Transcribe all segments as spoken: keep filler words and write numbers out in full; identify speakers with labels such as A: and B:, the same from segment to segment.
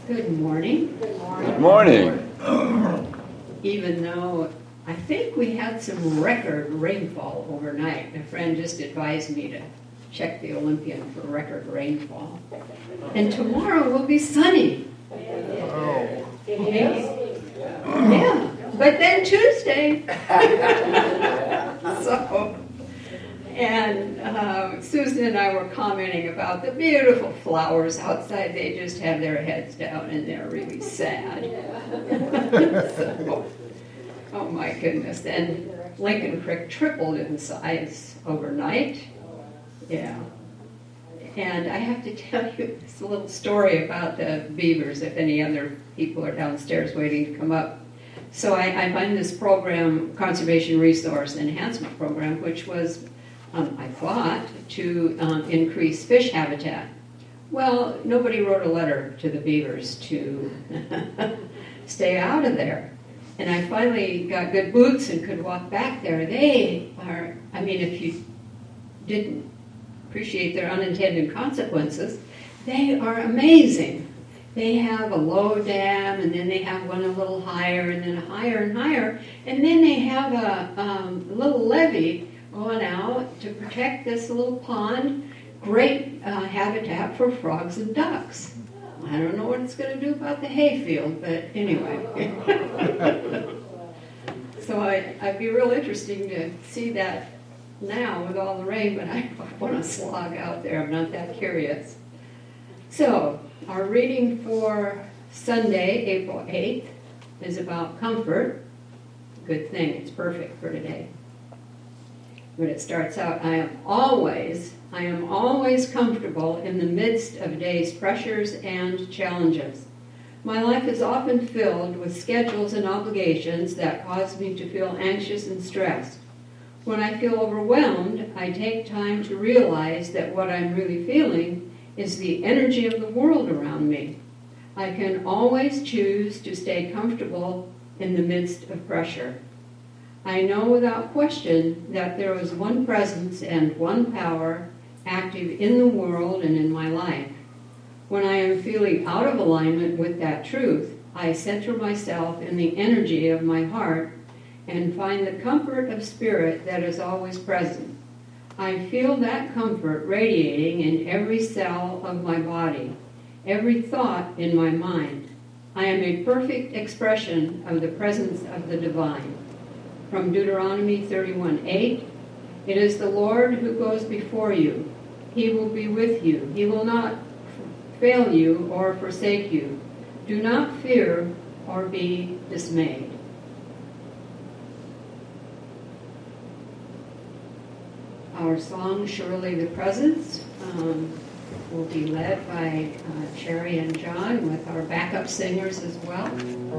A: Good morning.
B: Good morning.
A: Even though I think we had some record rainfall overnight, a friend just advised me to check the Olympian for record rainfall. And tomorrow will be sunny.
B: Oh.
A: Yeah. Yeah. But then Tuesday. So, and uh, Susan and I were commenting about the beautiful flowers outside. They just have their heads down and they're really sad. So, oh my goodness. And Lincoln Creek tripled in size overnight. Yeah. And I have to tell you this little story about the beavers, if any other people are downstairs waiting to come up. So I, I find this program, Conservation Resource Enhancement Program, which was, um, I thought, to um, increase fish habitat. Well, nobody wrote a letter to the beavers to stay out of there. And I finally got good boots and could walk back there. They are, I mean, if you didn't appreciate their unintended consequences, they are amazing. They have a low dam, and then they have one a little higher, and then higher and higher, and then they have a um, little levee going out to protect this little pond. Great uh, habitat for frogs and ducks. I don't know what it's going to do about the hayfield, but anyway. So I, I'd be real interesting to see that now with all the rain, but I don't want to slog out there. I'm not that curious. So, our reading for Sunday, April eighth, is about comfort. Good thing, it's perfect for today. But it starts out, I am always, I am always comfortable in the midst of day's pressures and challenges. My life is often filled with schedules and obligations that cause me to feel anxious and stressed. When I feel overwhelmed, I take time to realize that what I'm really feeling is the energy of the world around me. I can always choose to stay comfortable in the midst of pressure. I know without question that there is one presence and one power active in the world and in my life. When I am feeling out of alignment with that truth, I center myself in the energy of my heart and find the comfort of spirit that is always present. I feel that comfort radiating in every cell of my body, every thought in my mind. I am a perfect expression of the presence of the divine. From Deuteronomy thirty-one eight, it is the Lord who goes before you. He will be with you. He will not fail you or forsake you. Do not fear or be dismayed. Our song, Surely the Presence, um, will be led by uh, Cherry and John with our backup singers as well.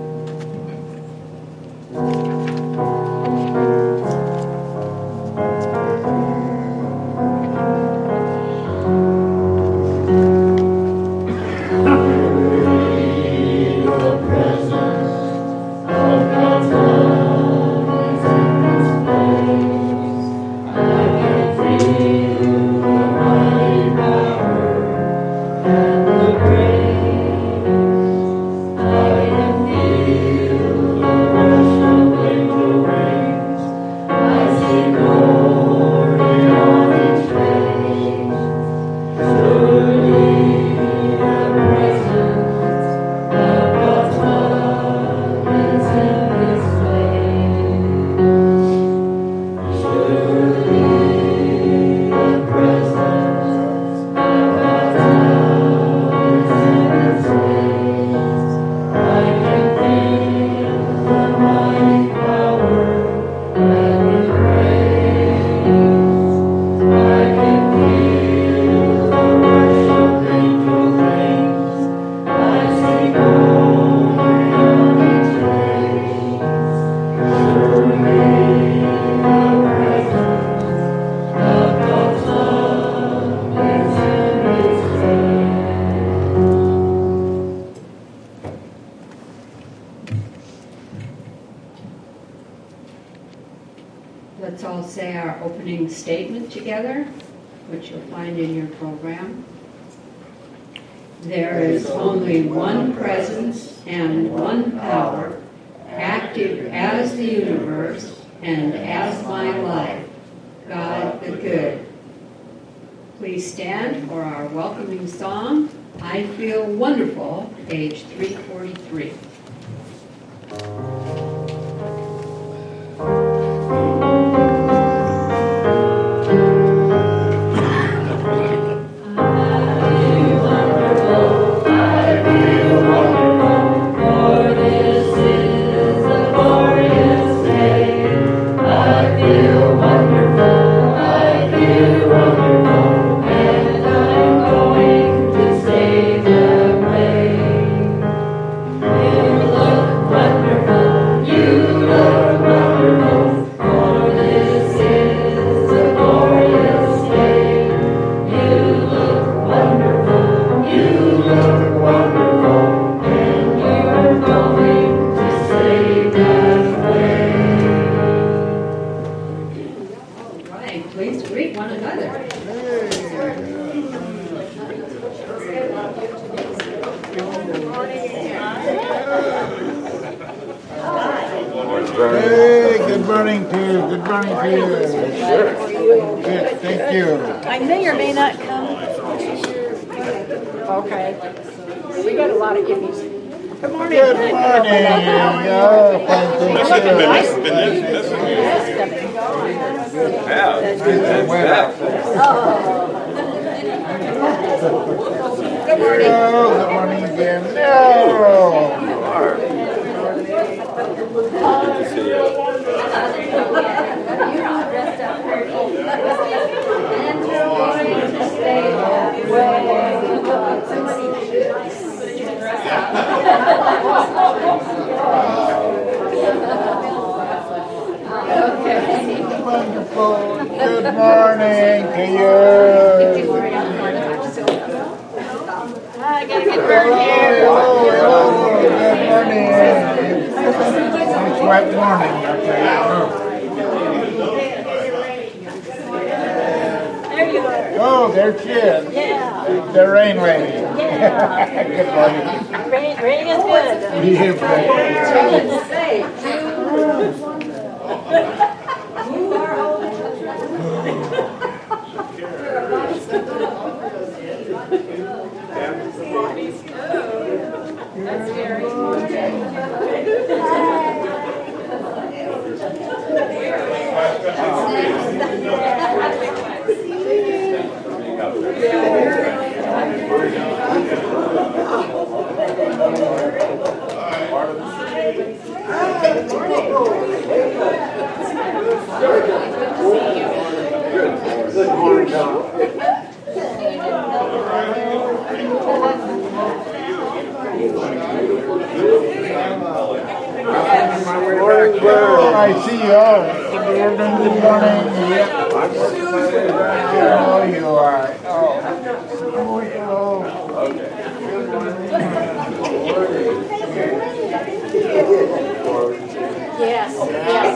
A: Let's all say our opening statement together, which you'll find in your program. There is only one presence and one power, active as the universe and as my life, God the Good. Please stand for our welcoming song, I Feel Wonderful, page three forty-three.
C: Hey, good morning to you. Good morning to you. Good, thank you.
D: I may or may not come. Okay. We got a lot of gifts. Good morning.
C: Good morning. Oh, fine, thank you.
B: Yeah, it's good. That's back.
C: Good morning. Oh, good morning again. No. Wonderful. Good morning to you.
D: I gotta get burned here.
C: Hello, hello. Good morning. It's wet morning, I'll tell you.
D: There you are.
C: Oh, there she is.
D: Yeah.
C: The rain lady.
D: Yeah.
C: Good morning.
D: Rain, rain is good.
A: That's scary.
B: Good morning, John.
C: Morning, girl. I see you all. Good morning, good morning. Yep. Oh, you are. Oh, oh, hello.
D: Yes, yes.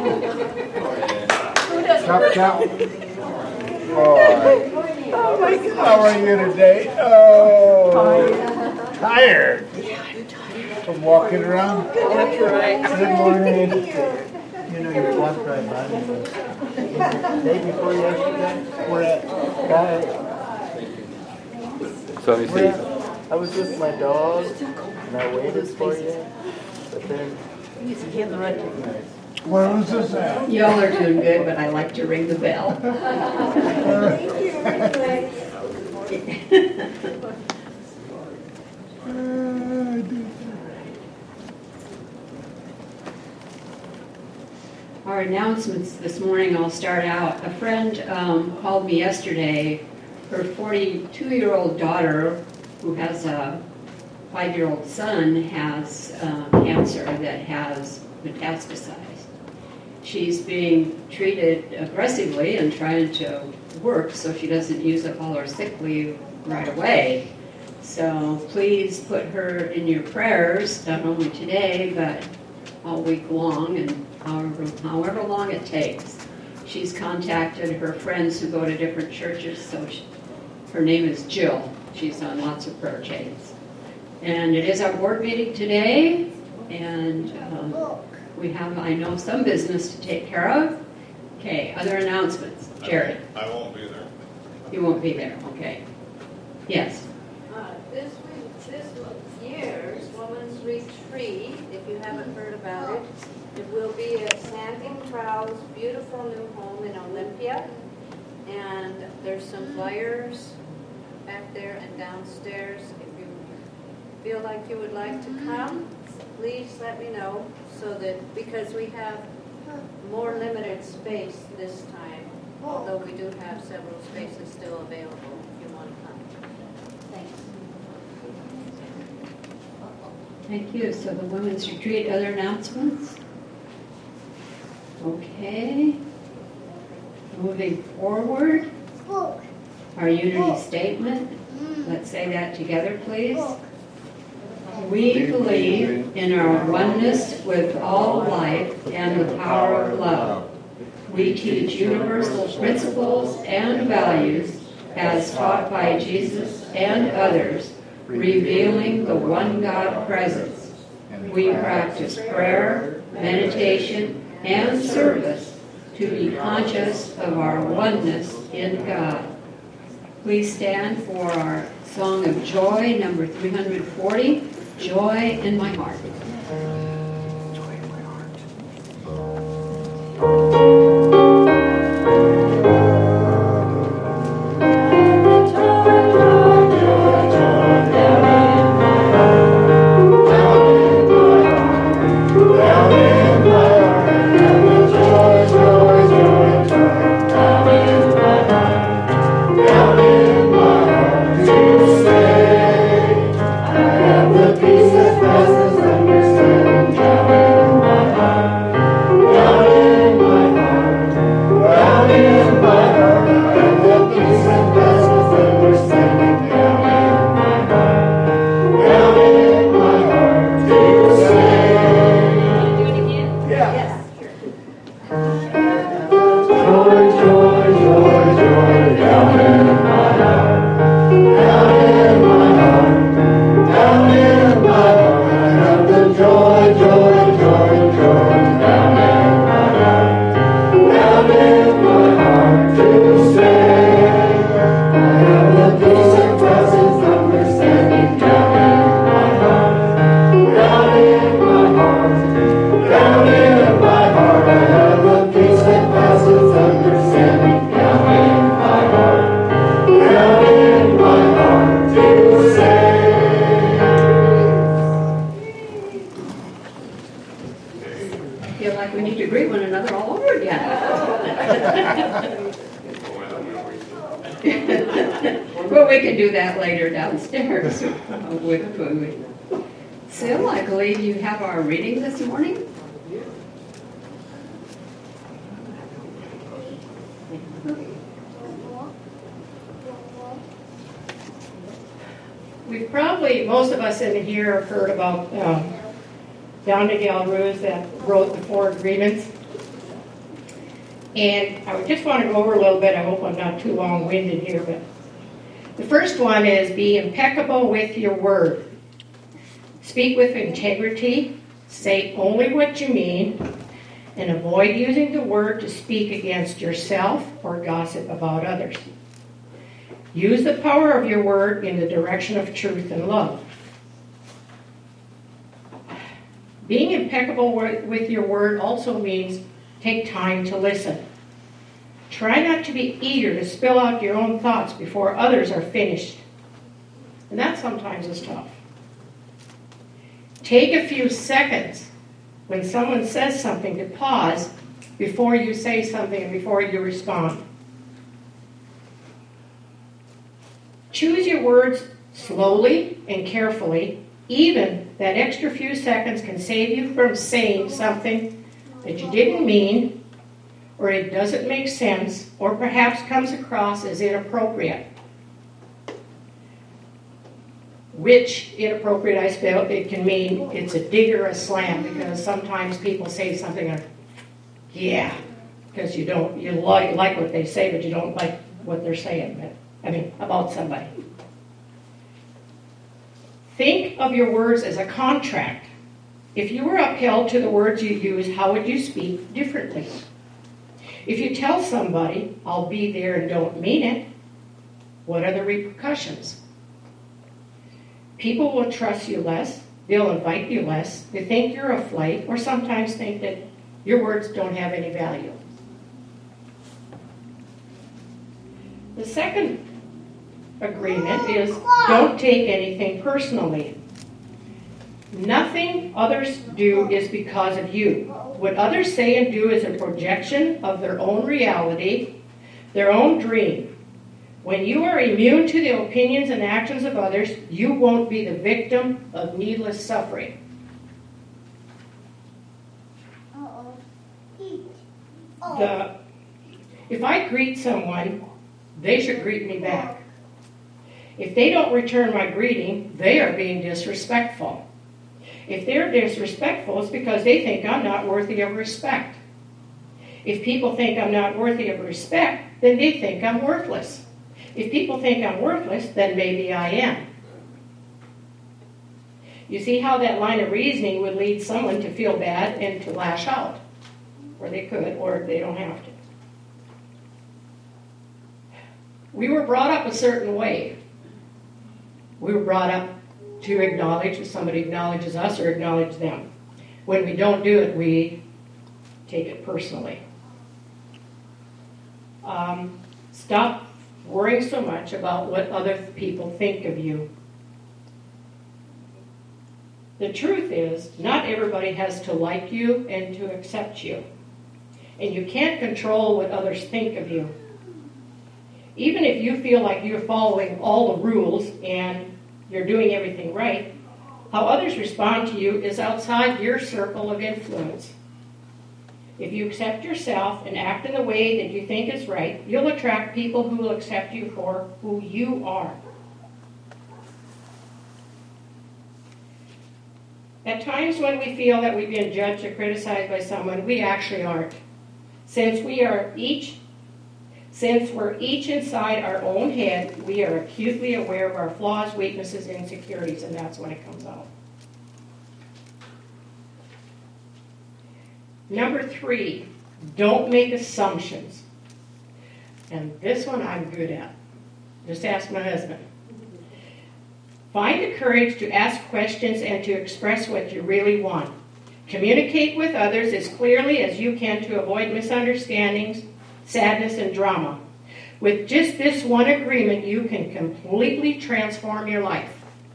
C: Chop, chop. Boy. Oh, my God. How are you today? Oh, tired. From walking around?
D: That's right.
C: Good morning. You know, you walked right by me. Day before yesterday, we're at, guys,
B: So let me
C: we're at,
B: see.
C: I was with my dog, and I waited for you, but then, where was this at?
A: Y'all are doing good, but I like to ring the bell. Our announcements this morning, I'll start out. A friend um, called me yesterday. Her forty-two-year-old daughter, who has a five-year-old son, has uh, cancer that has metastasized. She's being treated aggressively and trying to work so she doesn't use up all her sick leave right away. So please put her in your prayers, not only today, but all week long and however, however long it takes. She's contacted her friends who go to different churches, so she, her name is Jill. She's on lots of prayer chains. And it is our board meeting today, and um, we have, I know, some business to take care of. Okay, other announcements? Jerry?
E: I won't be there.
A: You won't be there, okay. Yes?
F: Uh, This week, this year's Women's Retreat, if you haven't heard about it, it will be at Sandy Crowell's beautiful new home in Olympia. And there's some flyers back there and downstairs. If you feel like you would like to come, please let me know, so that, because we have more limited space this time, although we do have several spaces still available if you want to come. Thanks.
A: Thank you. So the women's retreat, other announcements? Okay. Moving forward, our unity statement. Let's say that together, please. We believe in our oneness with all life and the power of love. We teach universal principles and values as taught by Jesus and others, revealing the one God presence. We practice prayer, meditation, and service to be conscious of our oneness in God. Please stand for our Song of Joy, number three hundred forty, Joy in My Heart. Joy in my heart. Well, we can do that later downstairs with food. Sil, I believe you have our reading this morning.
D: We've probably, most of us in here have heard about um, Don Miguel Ruiz that wrote the Four Agreements. And I just want to go over a little bit. I hope I'm not too long-winded here, but the first one is be impeccable with your word. Speak with integrity, say only what you mean, and avoid using the word to speak against yourself or gossip about others. Use the power of your word in the direction of truth and love. Being impeccable with your word also means take time to listen. Try not to be eager to spill out your own thoughts before others are finished. And that sometimes is tough. Take a few seconds when someone says something to pause before you say something and before you respond. Choose your words slowly and carefully. Even that extra few seconds can save you from saying something that you didn't mean, or it doesn't make sense, or perhaps comes across as inappropriate. Which inappropriate, I spell, it can mean it's a dig or a slam, because sometimes people say something like, yeah, because you don't, you like, like what they say, but you don't like what they're saying, but, I mean, about somebody. Think of your words as a contract. If you were upheld to the words you use, how would you speak differently? If you tell somebody, I'll be there and don't mean it, what are the repercussions? People will trust you less, they'll invite you less, they think you're a flight, or sometimes think that your words don't have any value. The second agreement is don't take anything personally. Nothing others do is because of you. What others say and do is a projection of their own reality, their own dream. When you are immune to the opinions and actions of others, you won't be the victim of needless suffering. The, if I greet someone, they should greet me back. If they don't return my greeting, they are being disrespectful. If they're disrespectful, it's because they think I'm not worthy of respect. If people think I'm not worthy of respect, then they think I'm worthless. If people think I'm worthless, then maybe I am. You see how that line of reasoning would lead someone to feel bad and to lash out. Or they could, or they don't have to. We were brought up a certain way. We were brought up to acknowledge if somebody acknowledges us or acknowledge them. When we don't do it, we take it personally. Um, stop worrying so much about what other people think of you. The truth is, not everybody has to like you and to accept you. And you can't control what others think of you. Even if you feel like you're following all the rules and you're doing everything right, how others respond to you is outside your circle of influence. If you accept yourself and act in the way that you think is right, you'll attract people who will accept you for who you are. At times when we feel that we've been judged or criticized by someone, we actually aren't. Since we are each Since we're each inside our own head, we are acutely aware of our flaws, weaknesses, and insecurities, and that's when it comes out. Number three, don't make assumptions. And this one I'm good at. Just ask my husband. Find the courage to ask questions and to express what you really want. Communicate with others as clearly as you can to avoid misunderstandings, sadness, and drama. With just this one agreement, you can completely transform your life.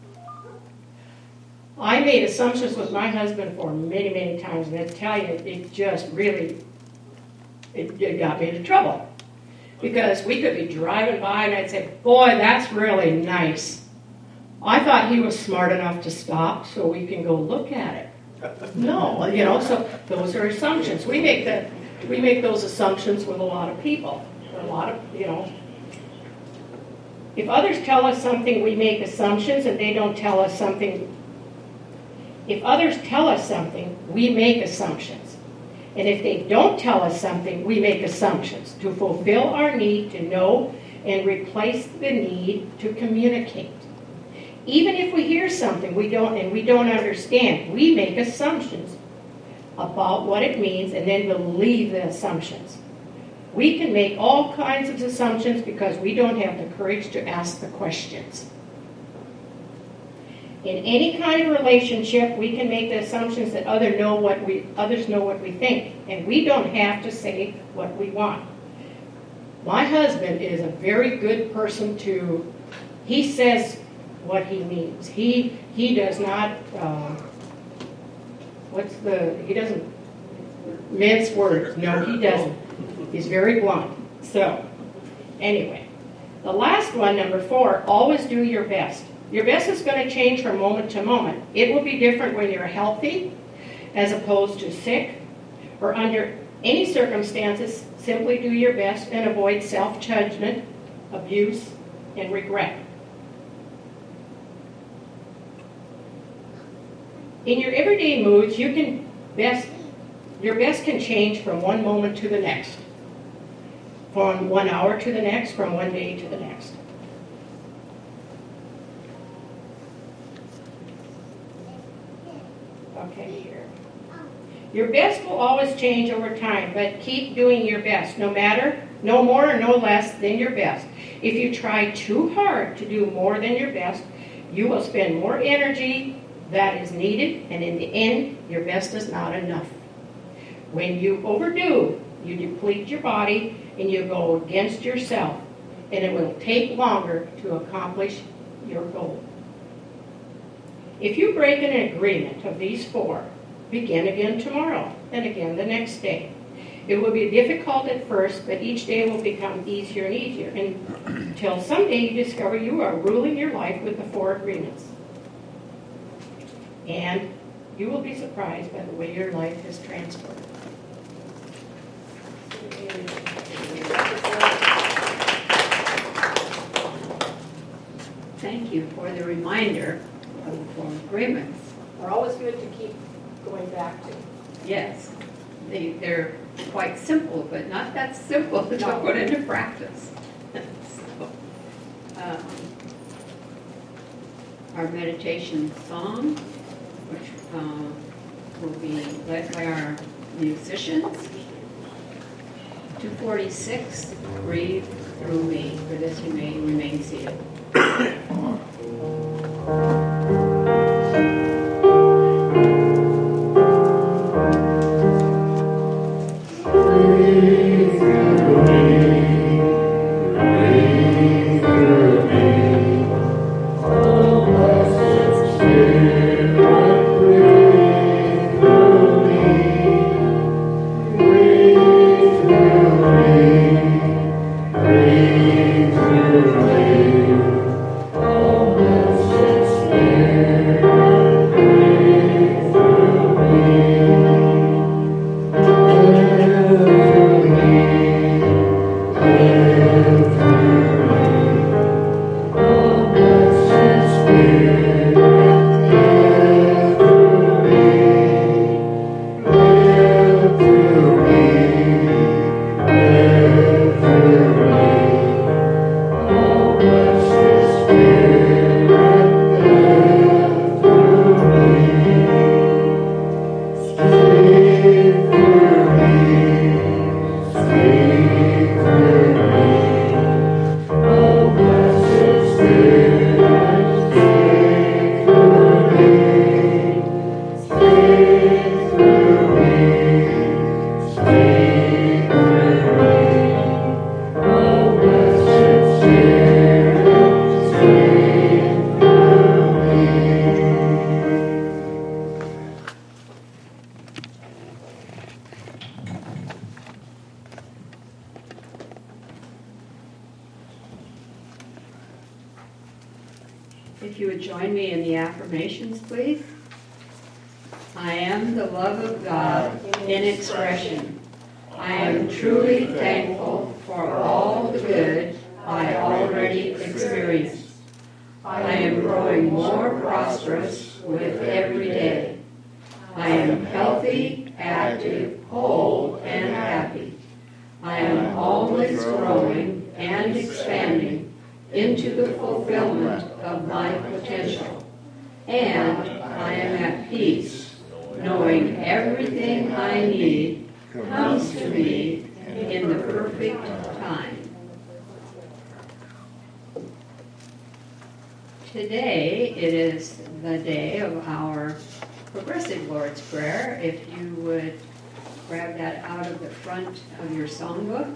D: I made assumptions with my husband for many, many times, and I tell you, it just really, it, it got me into trouble. Because we could be driving by, and I'd say, boy, that's really nice. I thought he was smart enough to stop so we can go look at it. No, you know, so those are assumptions. We make that. We make those assumptions with a lot of people. A lot of, you know. If others tell us something, we make assumptions, and they don't tell us something. If others tell us something, we make assumptions. And if they don't tell us something, we make assumptions to fulfill our need to know and replace the need to communicate. Even if we hear something we don't and we don't understand, we make assumptions about what it means and then believe the assumptions. We can make all kinds of assumptions because we don't have the courage to ask the questions. In any kind of relationship, we can make the assumptions that other know what we, others know what we think, and we don't have to say what we want. My husband is a very good person to, he says what he means. He he does not, um, what's the, he doesn't mince words. No, he doesn't. He's very blunt. So, anyway, the last one, number four, always do your best. Your best is going to change from moment to moment. It will be different when you're healthy as opposed to sick, or under any circumstances. Simply do your best and avoid self-judgment, abuse, and regret. In your everyday moods, you can best, your best can change from one moment to the next, from one hour to the next, from one day to the next. Okay, here. Your best will always change over time, but keep doing your best, no matter, no more or no less than your best. If you try too hard to do more than your best, you will spend more energy that is needed, and in the end, your best is not enough. When you overdo, you deplete your body and you go against yourself, and it will take longer to accomplish your goal. If you break an agreement of these four, begin again tomorrow and again the next day. It will be difficult at first, but each day will become easier and easier until someday you discover you are ruling your life with the four agreements. And you will be surprised by the way your life is transformed.
A: Thank you for the reminder of the four agreements.
D: They're always good to keep going back to.
A: Yes, they, they're quite simple, but not that simple to put into practice. So, um, our meditation song, which um, will be led by our musicians. two forty-six, Breathe Through Me. For this you may remain seated. If you would join me in the affirmations, please. I am the love of God in expression. I am truly thankful for all the good I already experienced. I am growing more prosperous with every day. I am healthy, active, whole, and happy. I am always growing and expanding into the fulfillment of my potential. And I am at peace, knowing everything I need comes to me in the perfect time. Today, it is the day of our Progressive Lord's Prayer. If you would grab that out of the front of your songbook.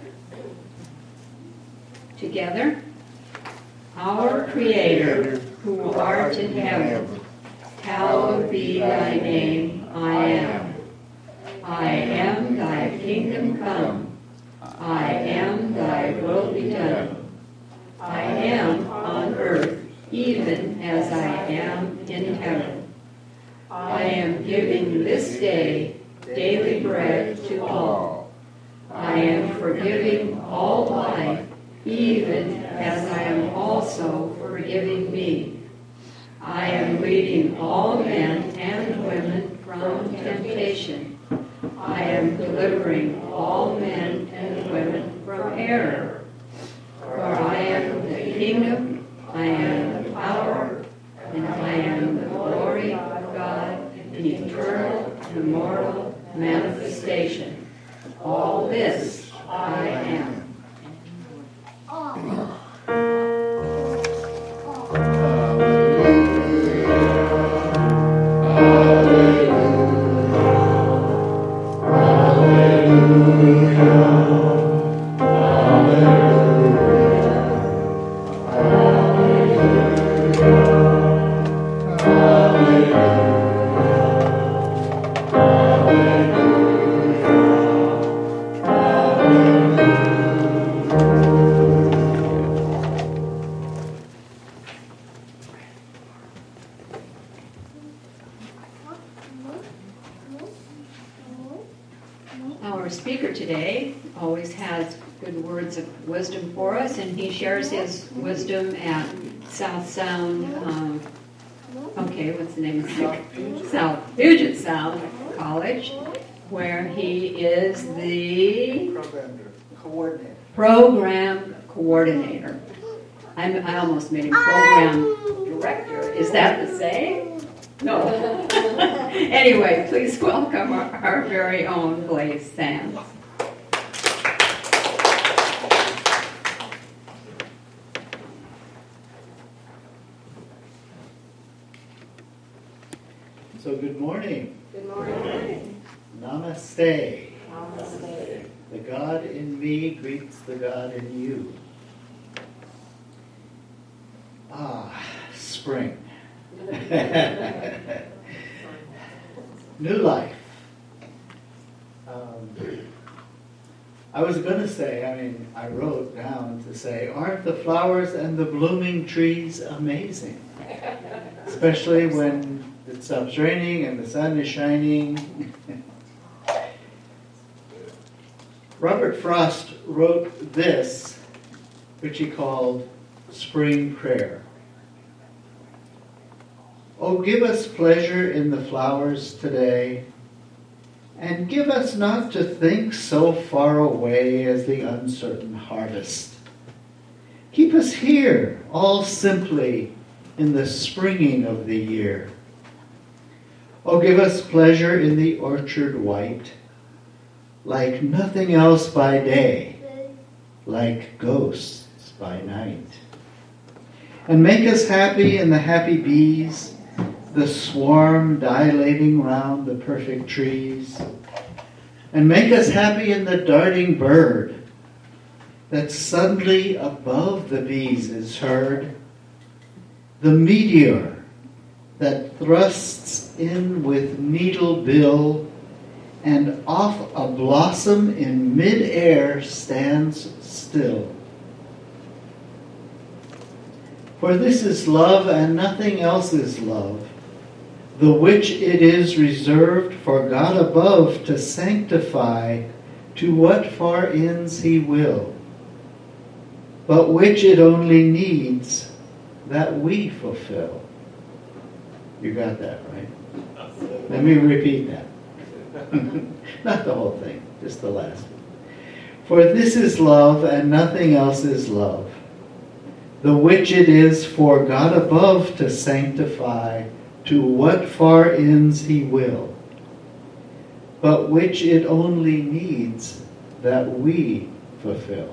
A: Together. Our Creator, who art in heaven, hallowed be thy name, I am. I am thy kingdom come. I am thy will be done. I am on earth, even as I am in heaven. I am giving this day daily bread to all. I am forgiving all life, even as I am also forgiving me. I am leading all men and women from temptation. I am delivering all men and women from error. For I am the kingdom, I am the power, and I am the glory of God in eternal Our speaker today always has good words of wisdom for us, and he shares his wisdom at South Sound, um, okay, what's the name of it? South Puget Sound College, where he is the
C: Program coordinator.
A: program coordinator. I'm, I almost made him program director. Is that the same? No. Anyway, please welcome our, our very own Blaze Sands.
C: So good morning.
F: Good morning.
C: Namaste.
F: Namaste.
C: The God in me greets the God in you. Ah, spring. New life. Um, I was going to say, I mean, I wrote down to say, aren't the flowers and the blooming trees amazing? Especially when it stops raining and the sun is shining. Robert Frost wrote this, which he called Spring Prayer. Oh, give us pleasure in the flowers today, and give us not to think so far away as the uncertain harvest. Keep us here, all simply, in the springing of the year. Oh, give us pleasure in the orchard white, like nothing else by day, like ghosts by night. And make us happy in the happy bees, the swarm dilating round the perfect trees. And make us happy in the darting bird, that suddenly above the bees is heard, the meteor that thrusts in with needle bill, and off a blossom in mid-air stands still. For this is love, and nothing else is love, the which it is reserved for God above to sanctify to what far ends he will, but which it only needs that we fulfill. You got that, right? Let me repeat that. Not the whole thing, just the last one. For this is love, and nothing else is love, the which it is for God above to sanctify to what far ends he will, but which it only needs that we fulfill.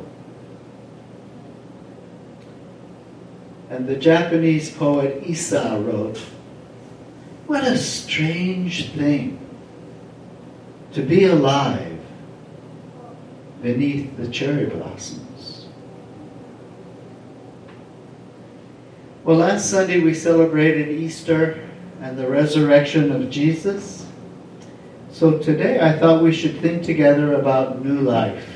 C: And the Japanese poet Issa wrote, "What a strange thing to be alive beneath the cherry blossoms." Well, last Sunday we celebrated Easter and the resurrection of Jesus. So today I thought we should think together about new life.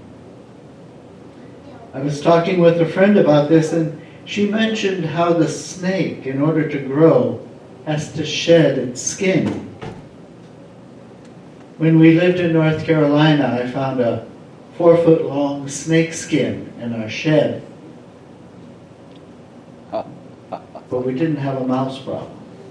C: I was talking with a friend about this, and she mentioned how the snake, in order to grow, has to shed its skin. When we lived in North Carolina, I found a four-foot-long snake skin in our shed. But we didn't have a mouse problem.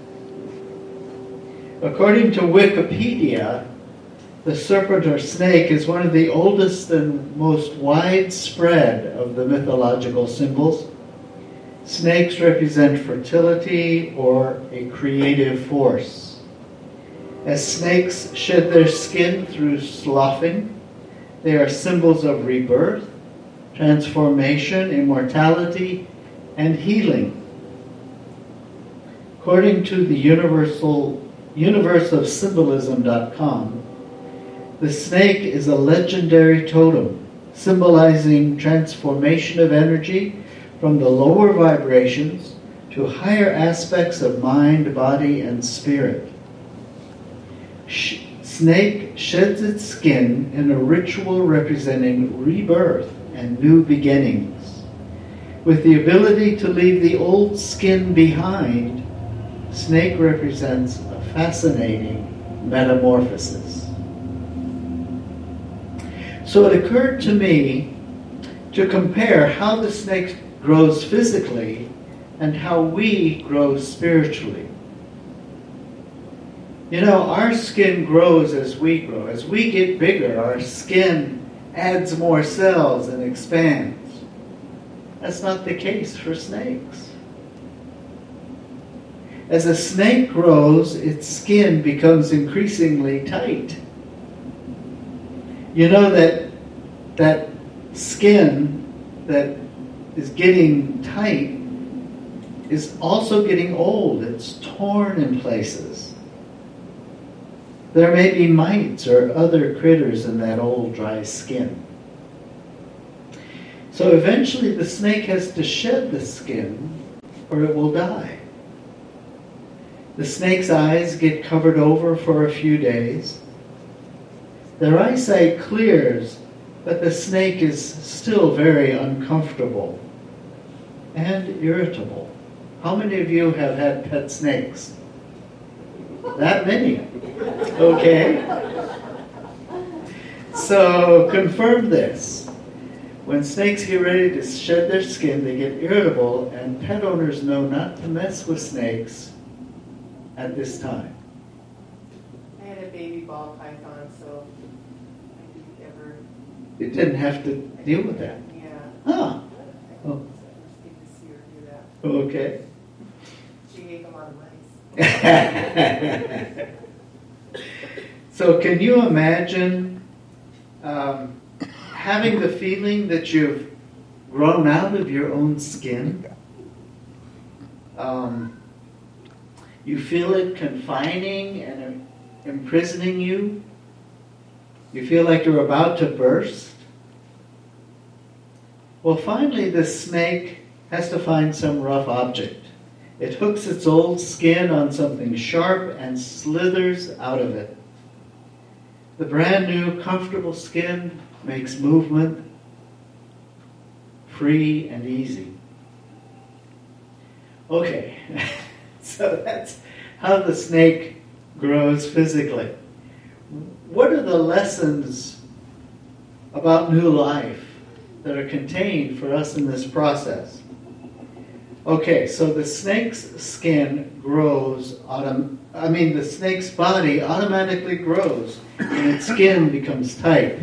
C: According to Wikipedia, the serpent or snake is one of the oldest and most widespread of the mythological symbols. Snakes represent fertility or a creative force. As snakes shed their skin through sloughing, they are symbols of rebirth, transformation, immortality, and healing. According to the Universal universe of symbolism dot com, the snake is a legendary totem symbolizing transformation of energy from the lower vibrations to higher aspects of mind, body, and spirit. Sh- snake sheds its skin in a ritual representing rebirth and new beginnings. With the ability to leave the old skin behind, snake represents a fascinating metamorphosis. So it occurred to me to compare how the snake grows physically and how we grow spiritually. You know, our skin grows as we grow. As we get bigger, our skin adds more cells and expands. That's not the case for snakes. As a snake grows, its skin becomes increasingly tight. You know that that skin that is getting tight is also getting old. It's torn in places. There may be mites or other critters in that old dry skin. So eventually the snake has to shed the skin or it will die. The snake's eyes get covered over for a few days. Their eyesight clears, but the snake is still very uncomfortable and irritable. How many of you have had pet snakes? That many. Okay. So confirm this. When snakes get ready to shed their skin, they get irritable, and pet owners know not to mess with snakes at this time.
E: I had a baby ball python, so I didn't ever...
C: You didn't have to deal with that.
E: Yeah.
C: Huh.
E: I
C: Oh.
E: just get to see her do that.
C: Okay.
E: She ate a lot of mice.
C: So can you imagine um, having the feeling that you've grown out of your own skin? Um, you feel it confining and imprisoning you? You feel like you're about to burst? Well, finally the snake has to find some rough object. It hooks its old skin on something sharp and slithers out of it. The brand new, comfortable skin makes movement free and easy. Okay, so that's how the snake grows physically. What are the lessons about new life that are contained for us in this process? Okay, so the snake's skin grows, autom- I mean the snake's body automatically grows and its skin becomes tight.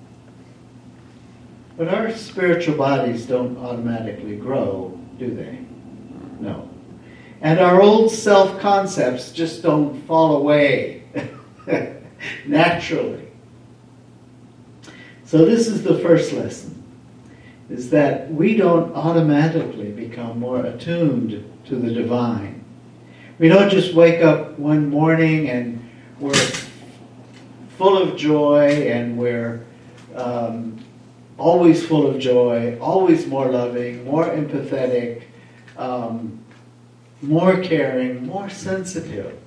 C: But our spiritual bodies don't automatically grow, do they? No. And our old self-concepts just don't fall away naturally. So this is the first lesson, is that we don't automatically become more attuned to the divine. We don't just wake up one morning and we're full of joy and we're um, always full of joy, always more loving, more empathetic, um, more caring, more sensitive.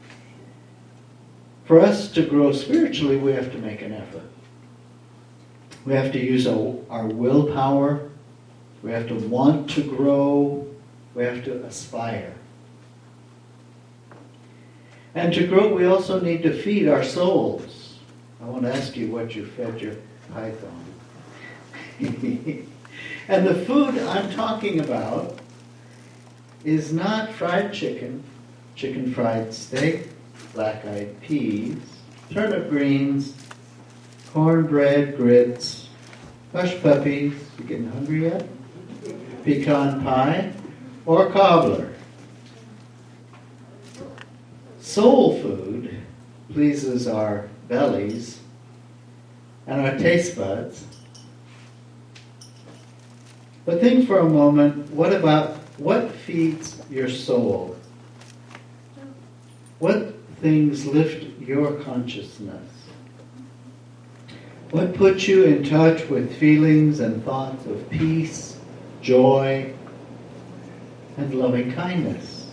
C: For us to grow spiritually, we have to make an effort. We have to use our, our willpower. We have to want to grow. We have to aspire. And to grow, we also need to feed our souls. I want to ask you what you fed your python. And the food I'm talking about is not fried chicken, chicken fried steak, black-eyed peas, turnip greens, cornbread grits, hush puppies, you getting hungry yet? Pecan pie, or cobbler. Soul food pleases our bellies and our taste buds. But think for a moment, what about what feeds your soul? What things lift your consciousness? What puts you in touch with feelings and thoughts of peace, joy, and loving kindness?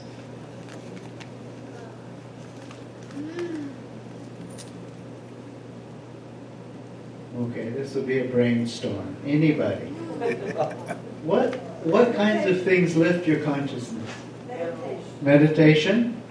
C: Okay, this will be a brainstorm. Anybody? What what kinds of things lift your consciousness?
F: Meditation.
C: Meditation?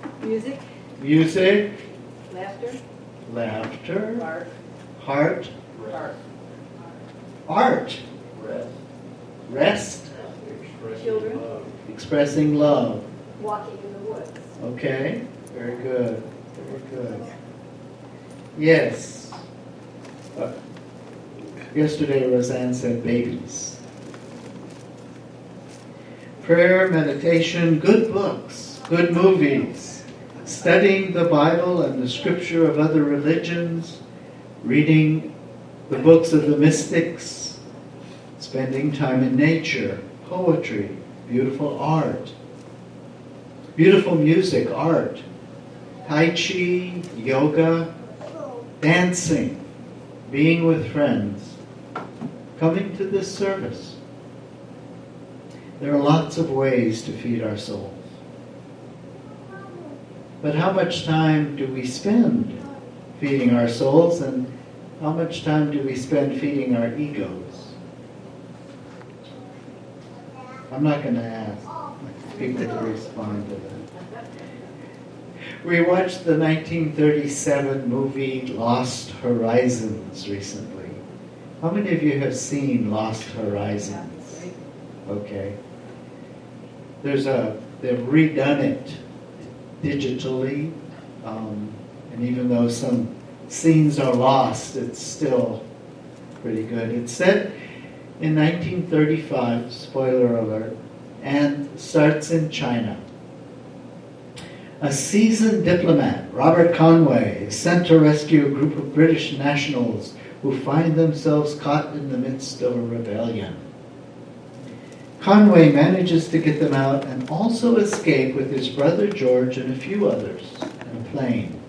F: Music.
C: Music?
F: Laughter.
C: Laughter?
F: Art.
C: Heart?
E: Art.
C: Art.
B: Rest.
C: Rest.
F: Children
C: Expressing love.
F: walking in the woods.
C: Okay. Very good. Very good. Yes. Uh, yesterday Roseanne said babies. Prayer, meditation, good books, good movies, studying the Bible and the scripture of other religions, reading the books of the mystics, spending time in nature, poetry, beautiful art, beautiful music, art, tai chi, yoga, dancing, being with friends, coming to this service. There are lots of ways to feed our souls. But how much time do we spend feeding our souls, and how much time do we spend feeding our egos? I'm not going to ask people to respond to that. We watched the nineteen thirty-seven movie Lost Horizons recently. How many of you have seen Lost Horizons? Okay. There's a, they've redone it digitally, um, and even though some scenes are lost, it's still pretty good. It's set in nineteen thirty-five, spoiler alert, and starts in China. A seasoned diplomat, Robert Conway, is sent to rescue a group of British nationals who find themselves caught in the midst of a rebellion. Conway manages to get them out and also escape with his brother George and a few others in a plane.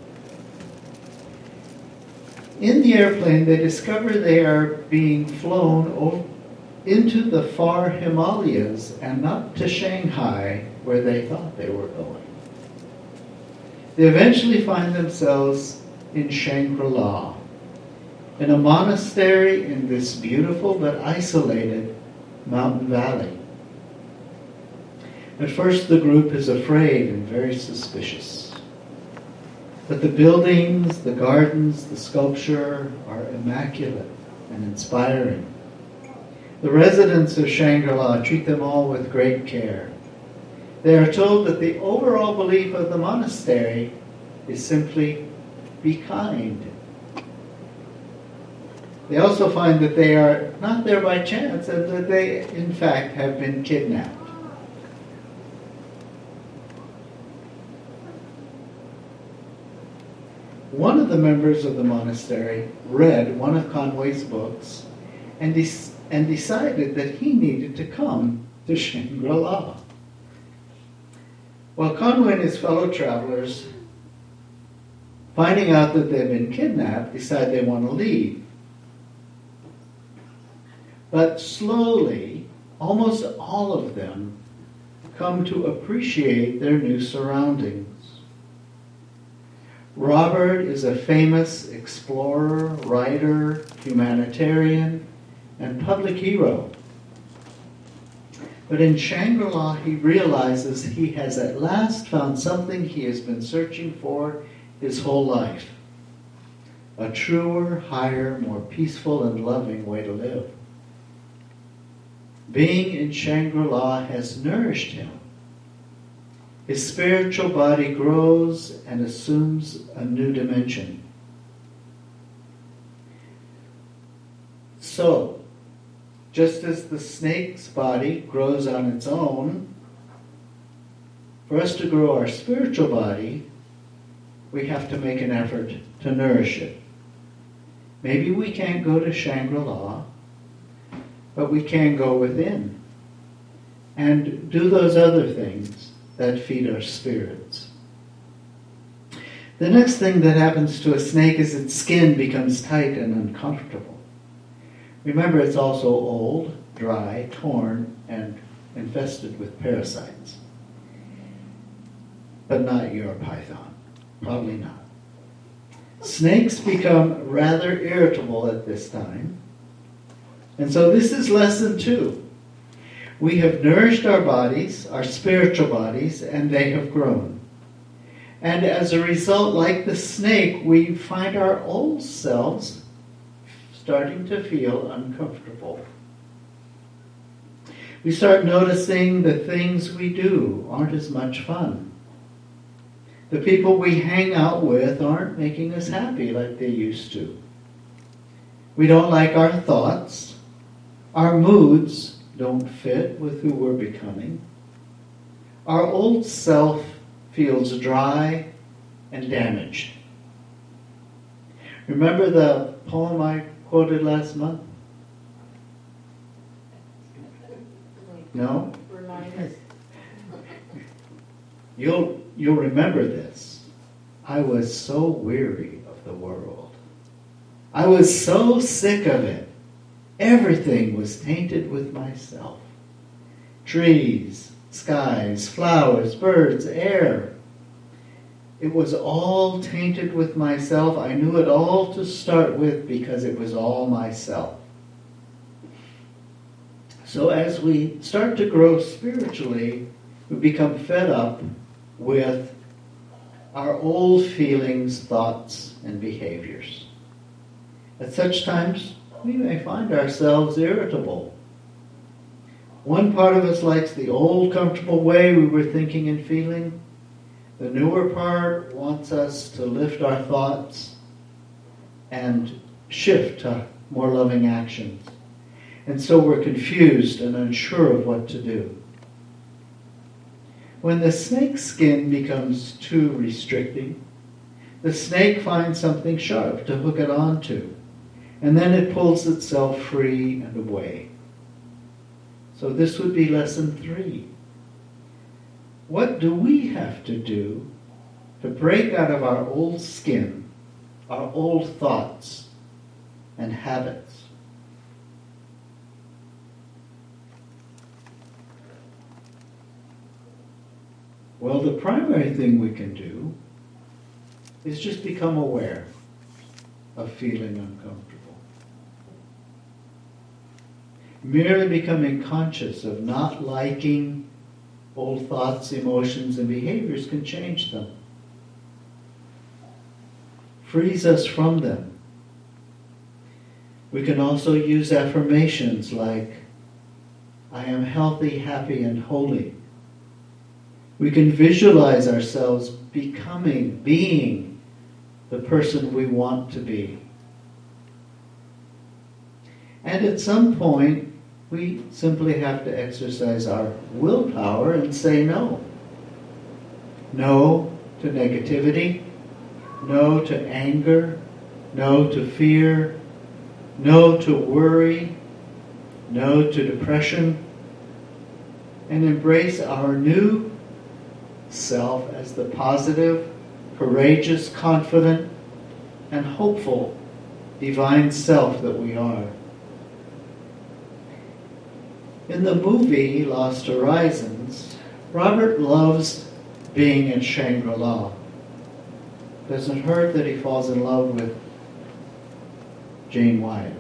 C: In the airplane, they discover they are being flown over into the far Himalayas and not to Shanghai, where they thought they were going. They eventually find themselves in Shangri-La, in a monastery in this beautiful but isolated mountain valley. At first, the group is afraid and very suspicious. But the buildings, the gardens, the sculpture are immaculate and inspiring. The residents of Shangri-La treat them all with great care. They are told that the overall belief of the monastery is simply be kind. They also find that they are not there by chance and that they, in fact, have been kidnapped. One of the members of the monastery read one of Conway's books and, de- and decided that he needed to come to Shangri-La. While Conway and his fellow travelers, finding out that they've been kidnapped, decide they want to leave. But slowly, almost all of them come to appreciate their new surroundings. Robert is a famous explorer, writer, humanitarian, and public hero. But in Shangri-La, he realizes he has at last found something he has been searching for his whole life. A truer, higher, more peaceful and loving way to live. Being in Shangri-La has nourished him. His spiritual body grows and assumes a new dimension. So, just as the snake's body grows on its own, for us to grow our spiritual body, we have to make an effort to nourish it. Maybe we can't go to Shangri-La, but we can go within and do those other things that feed our spirits. The next thing that happens to a snake is its skin becomes tight and uncomfortable. Remember, it's also old, dry, torn, and infested with parasites. But not your python. Probably not. Snakes become rather irritable at this time. And so this is lesson two. We have nourished our bodies, our spiritual bodies, and they have grown. And as a result, like the snake, we find our old selves starting to feel uncomfortable. We start noticing the things we do aren't as much fun. The people we hang out with aren't making us happy like they used to. We don't like our thoughts. Our moods don't fit with who we're becoming. Our old self feels dry and damaged. Remember the poem I quoted last month? No?
F: Remind us.
C: You'll, you'll remember this. I was so weary of the world. I was so sick of it. Everything was tainted with myself. Trees, skies, flowers, birds, air. It was all tainted with myself. I knew it all to start with because it was all myself. So as we start to grow spiritually, we become fed up with our old feelings, thoughts, and behaviors. At such times, we may find ourselves irritable. One part of us likes the old, comfortable way we were thinking and feeling. The newer part wants us to lift our thoughts and shift to more loving actions. And so we're confused and unsure of what to do. When the snake's skin becomes too restricting, the snake finds something sharp to hook it onto, and then it pulls itself free and away. So this would be lesson three. What do we have to do to break out of our old skin, our old thoughts and habits? Well, the primary thing we can do is just become aware of feeling uncomfortable. Merely becoming conscious of not liking old thoughts, emotions, and behaviors can change them. Frees us from them. We can also use affirmations like, I am healthy, happy, and holy. We can visualize ourselves becoming, being the person we want to be. And at some point, we simply have to exercise our willpower and say no. No to negativity, no to anger, no to fear, no to worry, no to depression, and embrace our new self as the positive, courageous, confident, and hopeful divine self that we are. In the movie Lost Horizons, Robert loves being in Shangri-La. Doesn't hurt that he falls in love with Jane Wyatt.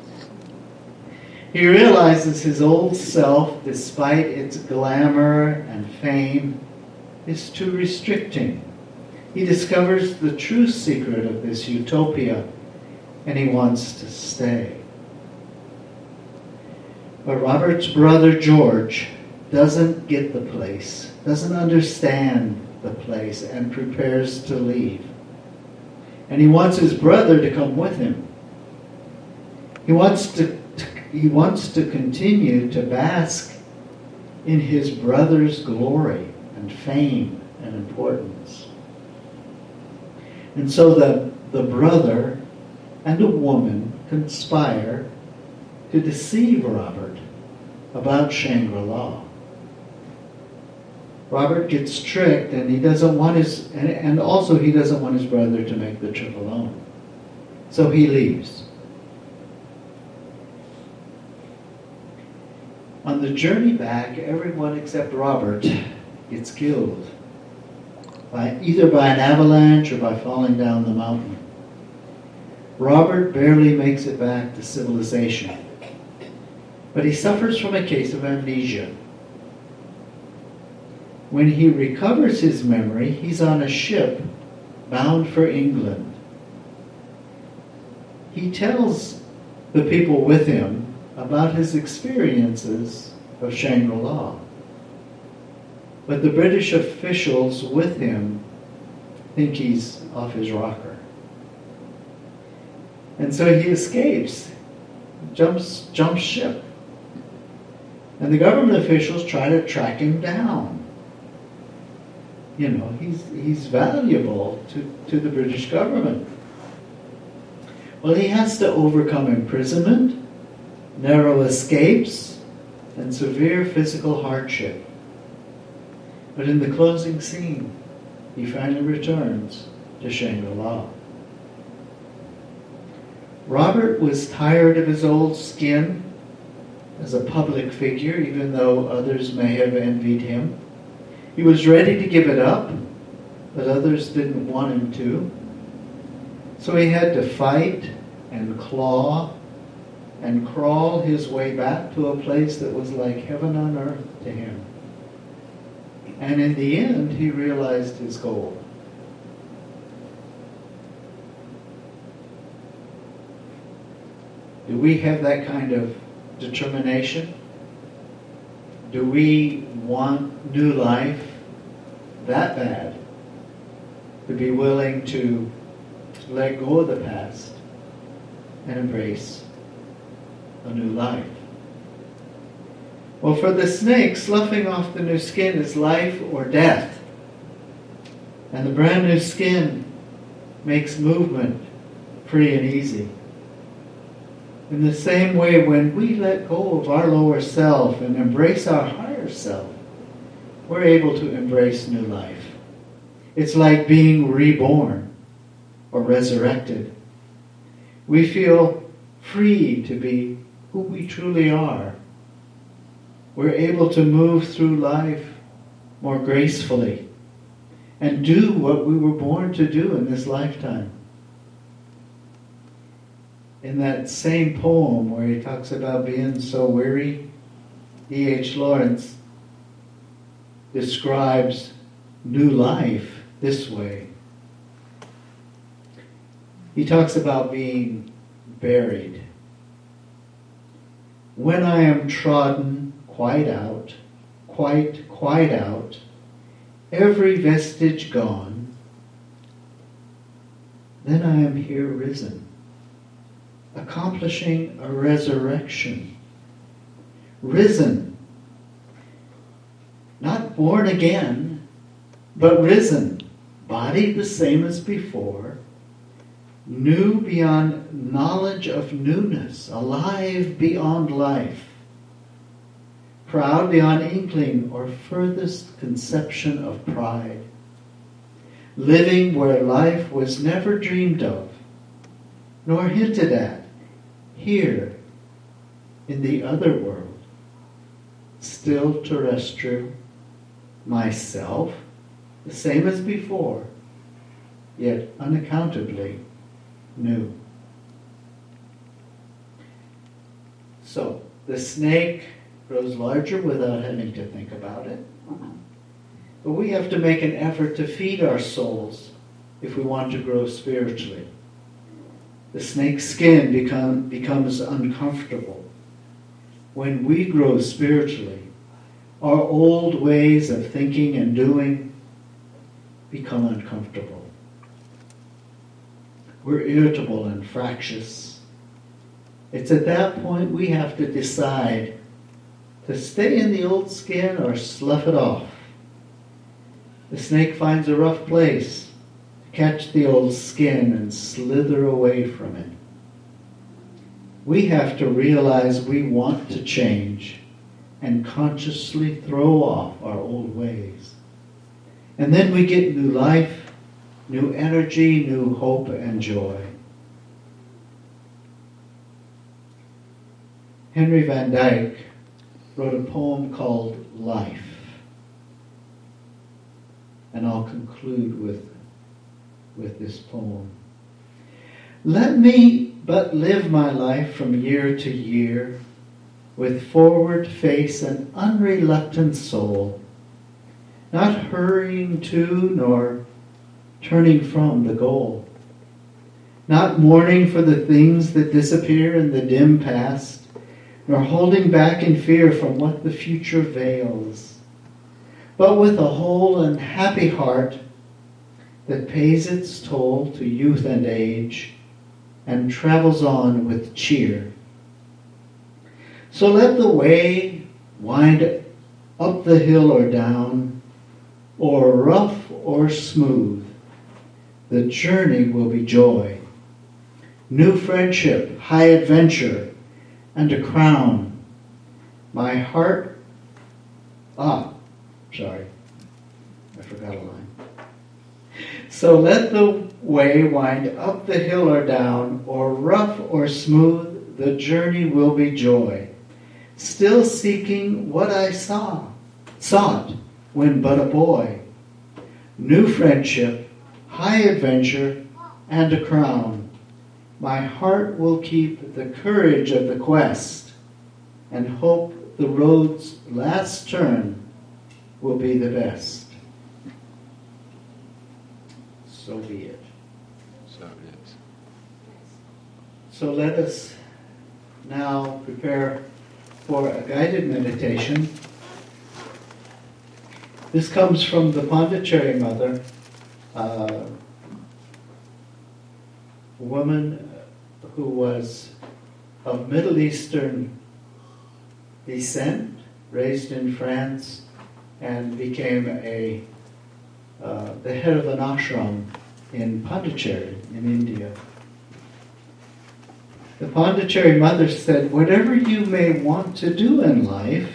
C: He realizes his old self, despite its glamour and fame, is too restricting. He discovers the true secret of this utopia, and he wants to stay. But Robert's brother George doesn't get the place, doesn't understand the place, and prepares to leave. And he wants his brother to come with him. He wants to, he wants to continue to bask in his brother's glory and fame and importance. And so the, the brother and a woman conspire to deceive Robert about Shangri-La. Robert gets tricked, and he doesn't want his, and, and also he doesn't want his brother to make the trip alone. So he leaves. On the journey back, everyone except Robert gets killed, by, either by an avalanche or by falling down the mountain. Robert barely makes it back to civilization, but he suffers from a case of amnesia. When he recovers his memory, he's on a ship bound for England. He tells the people with him about his experiences of Shangri-La. But the British officials with him think he's off his rocker. And so he escapes, jumps, jumps ship. And the government officials try to track him down. You know, he's, he's valuable to, to the British government. Well, he has to overcome imprisonment, narrow escapes, and severe physical hardship. But in the closing scene, he finally returns to Shangri-La. Robert was tired of his old skin as a public figure, even though others may have envied him. He was ready to give it up, but others didn't want him to. So he had to fight and claw and crawl his way back to a place that was like heaven on earth to him. And in the end, he realized his goal. Do we have that kind of determination? Do we want new life that bad to be willing to let go of the past and embrace a new life? Well, for the snake, sloughing off the new skin is life or death. And the brand new skin makes movement free and easy. In the same way, when we let go of our lower self and embrace our higher self, we're able to embrace new life. It's like being reborn or resurrected. We feel free to be who we truly are. We're able to move through life more gracefully and do what we were born to do in this lifetime. In that same poem where he talks about being so weary, E H Lawrence describes new life this way. He talks about being buried. When I am trodden quite out, quite, quite out, every vestige gone, then I am here risen, accomplishing a resurrection. Risen. Not born again, but risen. Body the same as before. New beyond knowledge of newness. Alive beyond life. Proud beyond inkling or furthest conception of pride. Living where life was never dreamed of, nor hinted at. Here, in the other world, still terrestrial, myself, the same as before, yet unaccountably new. So, the snake grows larger without having to think about it. But we have to make an effort to feed our souls if we want to grow spiritually. The snake's skin become, becomes uncomfortable. When we grow spiritually, our old ways of thinking and doing become uncomfortable. We're irritable and fractious. It's at that point we have to decide to stay in the old skin or slough it off. The snake finds a rough place. Catch the old skin and slither away from it. We have to realize we want to change and consciously throw off our old ways. And then we get new life, new energy, new hope and joy. Henry Van Dyke wrote a poem called Life. And I'll conclude with with this poem. Let me but live my life from year to year, with forward face and unreluctant soul, not hurrying to nor turning from the goal. not mourning for the things that disappear in the dim past, nor holding back in fear from what the future veils, but with a whole and happy heart that pays its toll to youth and age and travels on with cheer. So let the way wind up the hill or down, or rough or smooth, the journey will be joy. New friendship, high adventure, and a crown. My heart, ah, sorry, I forgot a line. So let the way wind up the hill or down, or rough or smooth, the journey will be joy. Still seeking what I saw, sought when but a boy. New friendship, high adventure, and a crown. My heart will keep the courage of the quest, and hope the road's last turn will be the best. So be it.
B: So it is.
C: So let us now prepare for a guided meditation. This comes from the Pondicherry Mother, uh, a woman who was of Middle Eastern descent, raised in France, and became a uh, the head of an ashram in Pondicherry, in India. The Pondicherry Mother said, whatever you may want to do in life,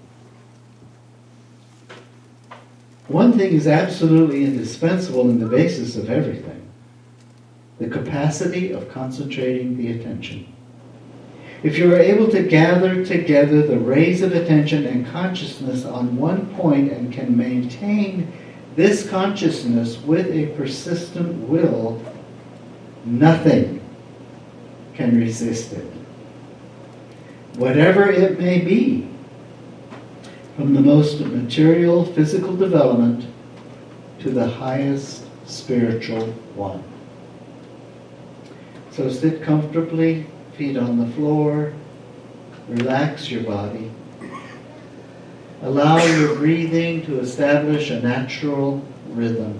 C: one thing is absolutely indispensable and the basis of everything: the capacity of concentrating the attention. If you are able to gather together the rays of attention and consciousness on one point and can maintain this consciousness with a persistent will, nothing can resist it. Whatever it may be, from the most material physical development to the highest spiritual one. So sit comfortably, feet on the floor, relax your body. Allow your breathing to establish a natural rhythm.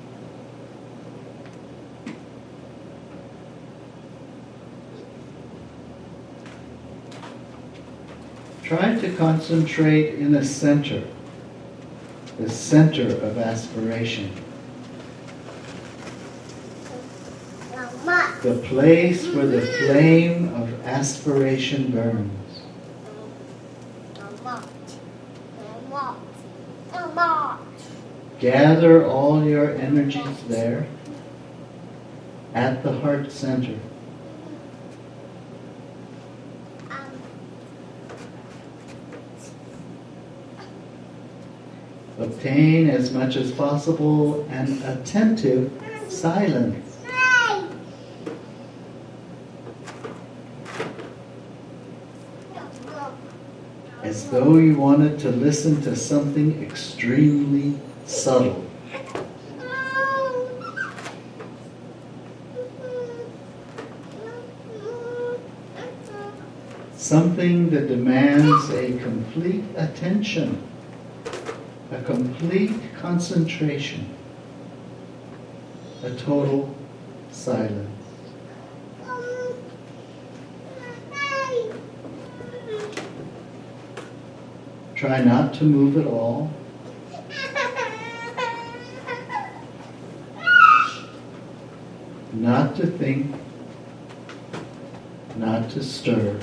C: Try to concentrate in a center, the center of aspiration. The place where the flame of aspiration burns. Gather all your energies there, at the heart center. Obtain as much as possible an attentive silence. As though you wanted to listen to something extremely subtle. Something that demands a complete attention, a complete concentration, a total silence. Try not to move at all. Not to think, not to stir.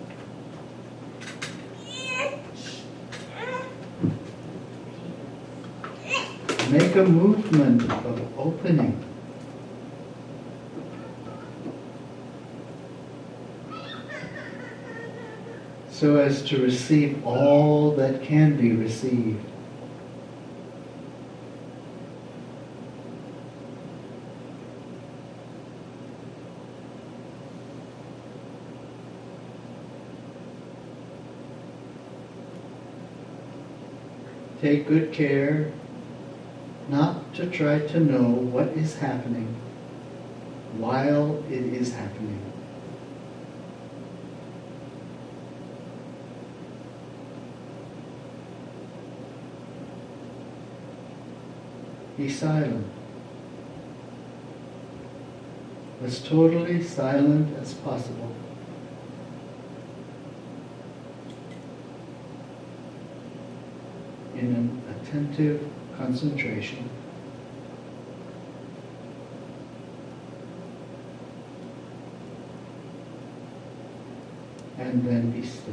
C: Make a movement of opening. So as to receive all that can be received. Take good care not to try to know what is happening, while it is happening. Be silent. As totally silent as possible. In an attentive concentration. And then be still.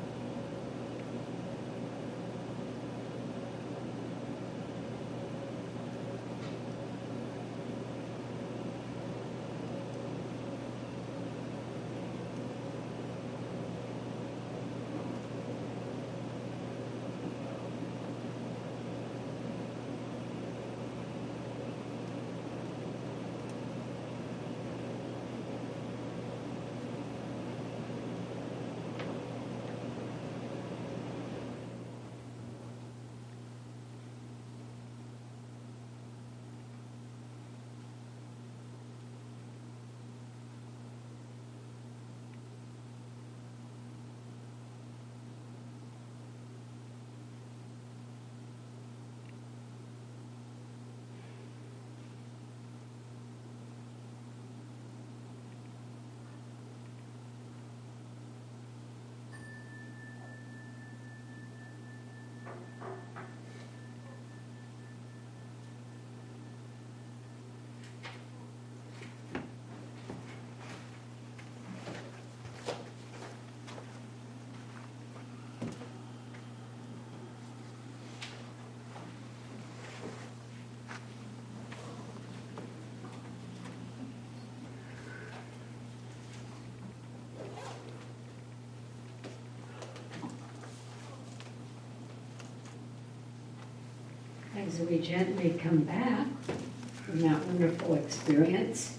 A: As we gently come back from that wonderful experience,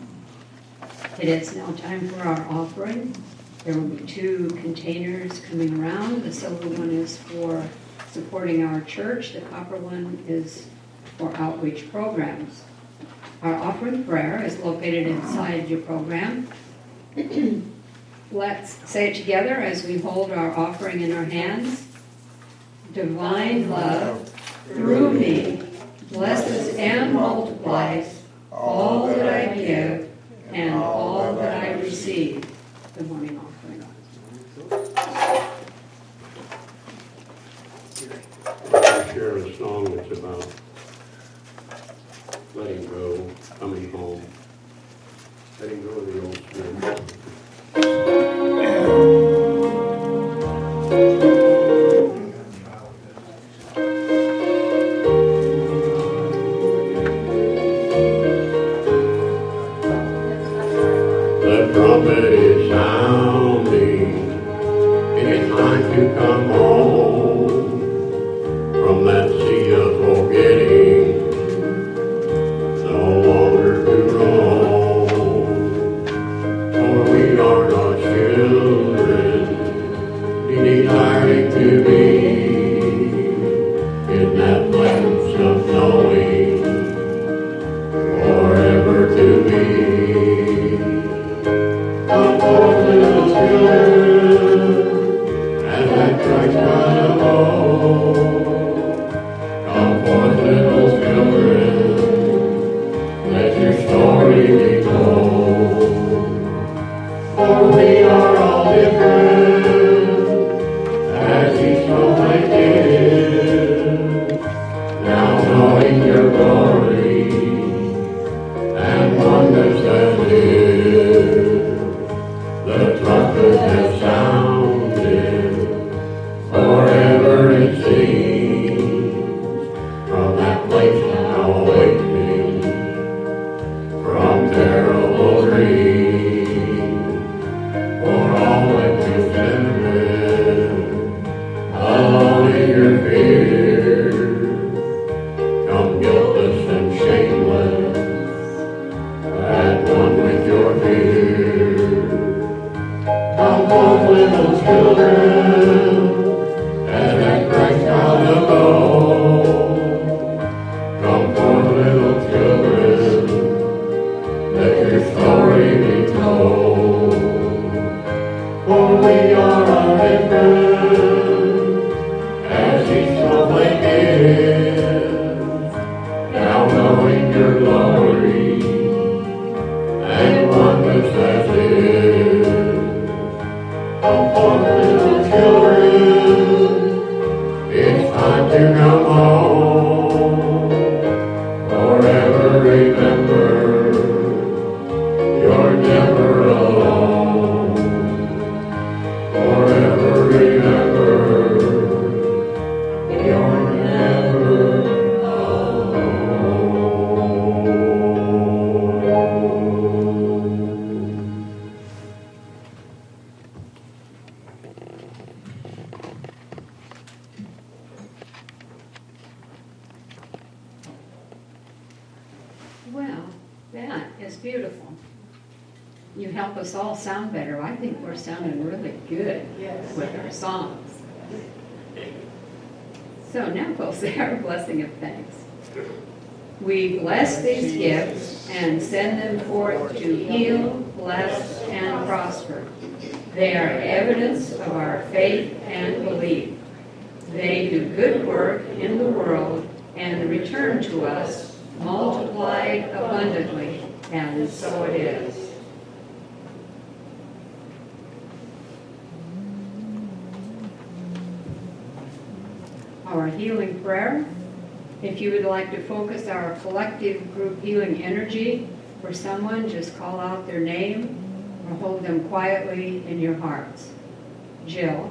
A: it is now time for our offering. There will be two containers coming around. The silver one is for supporting our church. The copper one is for outreach programs. Our offering prayer is located inside your program. Let's say it together as we hold our offering in our hands. Divine love, through me, blesses and multiplies all that I give and all that I receive. The morning offering.
G: I share a song that's about letting go, coming home, letting go of the old spirit. The trumpet is sounding, it's time to come home from that sea of forgetting, no longer to roam.
A: Well, that is beautiful. You help us all sound better. I think we're sounding really good
E: Yes.
A: with our songs. So now we'll say our blessing of thanks. We bless these gifts and send them forth to heal, bless, and prosper. They are evidence of our faith and belief. They do good work in the world and return to us, multiplied abundantly, and so it is. Our healing prayer. If you would like to focus our collective group healing energy for someone, just call out their name or hold them quietly in your hearts. Jill.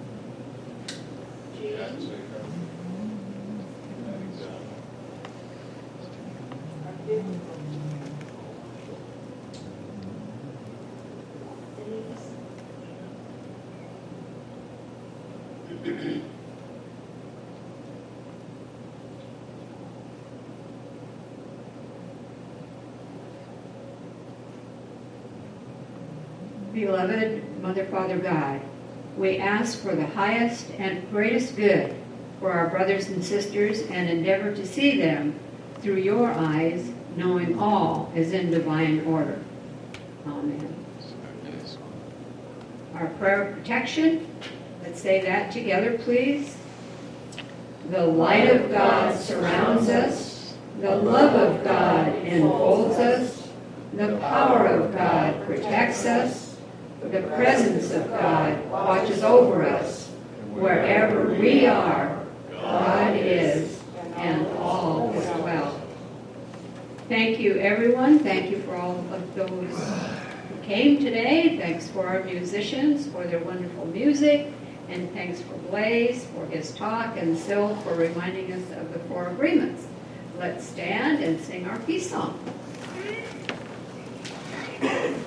A: Beloved Mother, Father, God, we ask for the highest and greatest good for our brothers and sisters and endeavor to see them through your eyes, knowing all is in divine order. Amen.
B: So it is.
A: Our prayer of protection, let's say that together, please. The light of God surrounds us. The love of God enfolds us. The power of God protects us. The presence of God watches over us. Wherever we are, God is, and all is well. Thank you, everyone. Thank you for all of those who came today. Thanks for our musicians for their wonderful music. And thanks for Blaze for his talk and Sil for reminding us of the four agreements. Let's stand and sing our peace song.